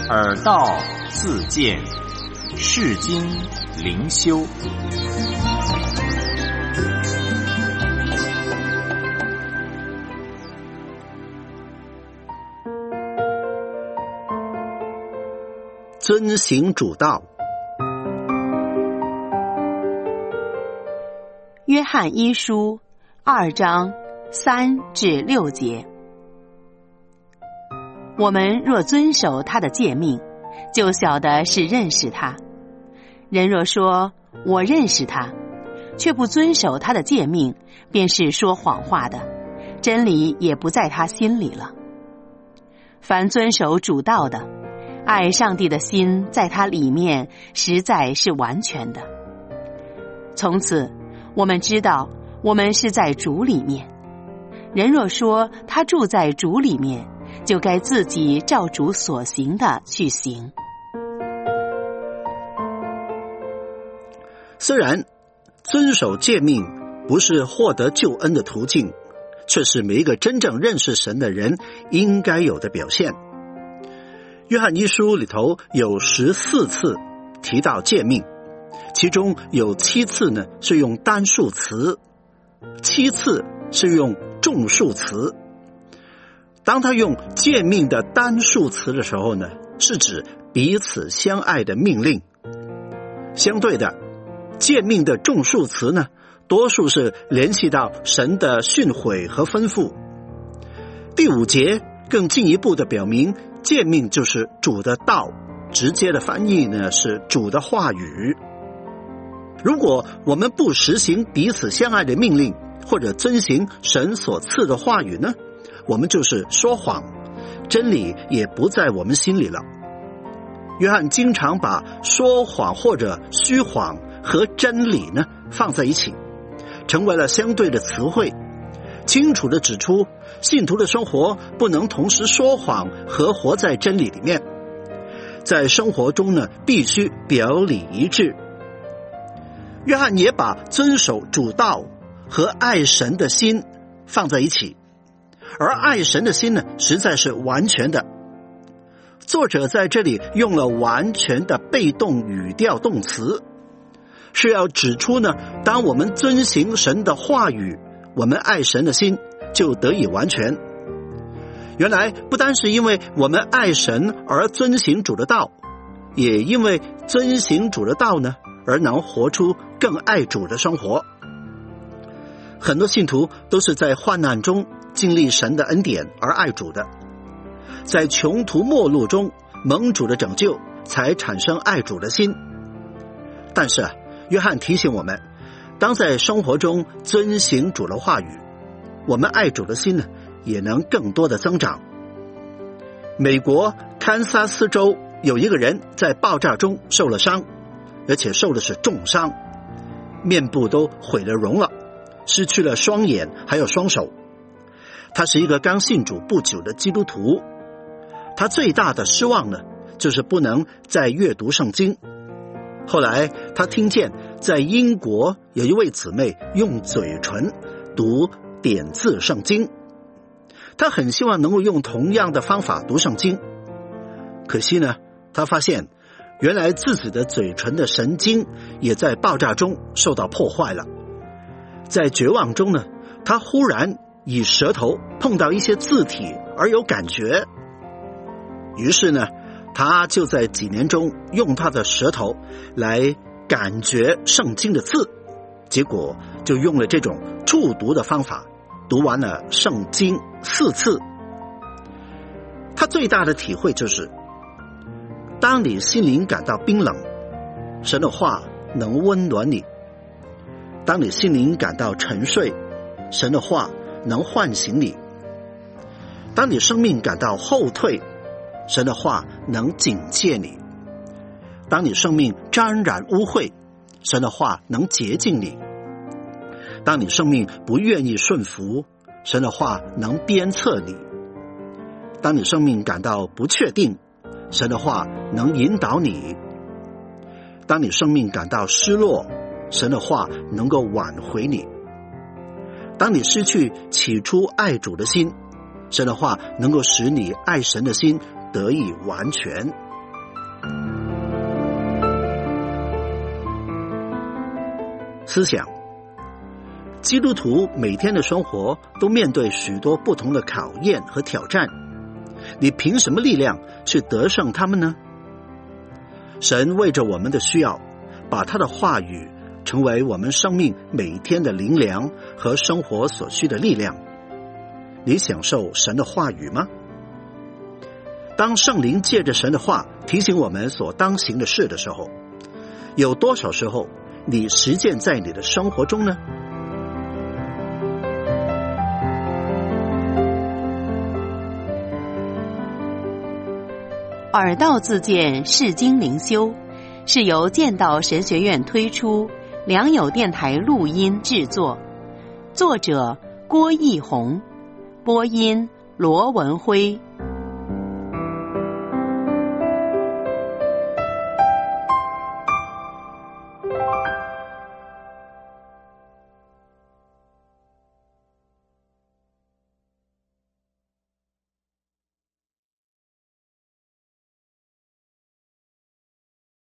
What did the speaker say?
耳道自见，世经灵修。 遵行主道。 约翰一书2章3至6节，我们若遵守他的诫命，就晓得是认识他。人若说我认识他，却不遵守他的诫命，便是说谎话的，真理也不在他心里了。凡遵守主道的，爱上帝的心在他里面实在是完全的。从此我们知道我们是在主里面。人若说他住在主里面，就该自己照主所行的去行。 虽然遵守诫命不是获得救恩的途径，却是每一个真正认识神的人应该有的表现。约翰一书里头有14次提到诫命，其中有7次呢是用单数词，7次是用众数词。当他用诫命的单数词的时候呢，是指彼此相爱的命令。相对的，诫命的众数词呢，多数是联系到神的训诲和吩咐。第5节更进一步的表明，诫命就是主的道，直接的翻译呢是主的话语。如果我们不实行彼此相爱的命令，或者遵行神所赐的话语呢，我们就是说谎，真理也不在我们心里了。约翰经常把说谎或者虚谎和真理呢放在一起，成为了相对的词汇，清楚地指出信徒的生活不能同时说谎和活在真理里面，在生活中呢必须表里一致。约翰也把遵守主道和爱神的心放在一起，而爱神的心呢实在是完全的。作者在这里用了完全的被动语调动词，是要指出呢，当我们遵行神的话语，我们爱神的心就得以完全。原来不单是因为我们爱神而遵行主的道，也因为遵行主的道呢，而能活出更爱主的生活。很多信徒都是在患难中经历神的恩典而爱主的，在穷途末路中蒙主的拯救，才产生爱主的心。但是约翰提醒我们，当在生活中遵行主的话语，我们爱主的心呢也能更多的增长。美国堪萨斯州有一个人在爆炸中受了伤，而且受的是重伤，面部都毁了容了，失去了双眼还有双手。他是一个刚信主不久的基督徒，他最大的失望呢就是不能再阅读圣经。后来他听见在英国有一位姊妹用嘴唇读点字圣经，他很希望能够用同样的方法读圣经。可惜呢，他发现原来自己的嘴唇的神经也在爆炸中受到破坏了。在绝望中呢，他忽然以舌头碰到一些字体而有感觉，于是呢，他就在几年中用他的舌头来感觉圣经的字，结果就用了这种触读的方法，读完了圣经4次。他最大的体会就是，当你心灵感到冰冷，神的话能温暖你；当你心灵感到沉睡，神的话能唤醒你；当你生命感到后退，神的话能警戒你；当你生命沾染污秽，神的话能洁净你；当你生命不愿意顺服，神的话能鞭策你；当你生命感到不确定，神的话能引导你；当你生命感到失落，神的话能够挽回你；当你失去起初爱主的心，神的话能够使你爱神的心得以完全。 思想。基督徒每天的生活都面对许多不同的考验和挑战，你凭什么力量去得胜他们呢？神为着我们的需要，把他的话语成为我们生命每天的灵粮和生活所需的力量。你享受神的话语吗？当圣灵借着神的话提醒我们所当行的事的时候，有多少时候你实践在你的生活中呢？ 耳道自荐释经灵修是由剑道神学院推出，良友电台录音制作，作者郭义宏，播音罗文辉。